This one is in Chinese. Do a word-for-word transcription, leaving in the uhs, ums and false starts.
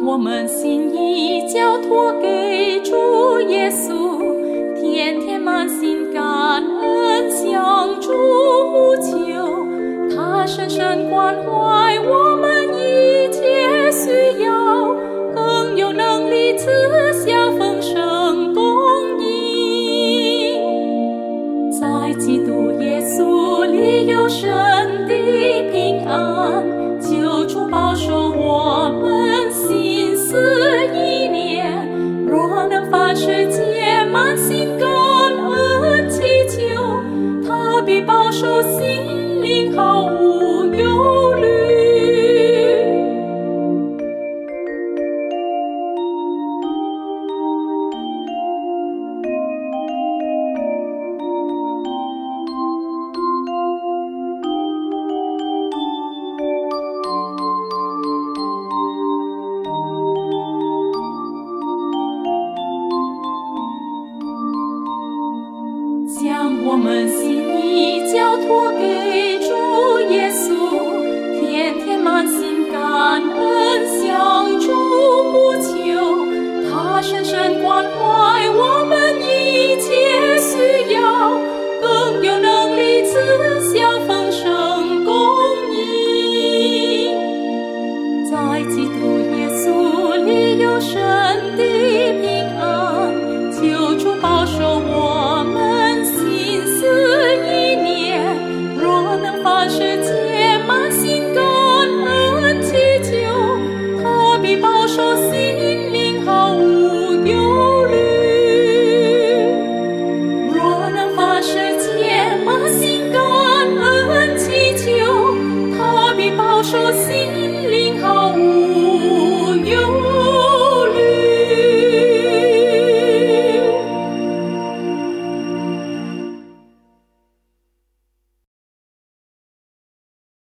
我们心意交托给主耶稣，天天满心感恩向主呼求，他深深关怀我们一切需要，更有能力赐下丰盛供应。在基督耶稣里有神的平安，救主保守我们心思意念，若能凡事皆满心感恩祈求，他必保守心灵毫无忧虑。将我们心意交托给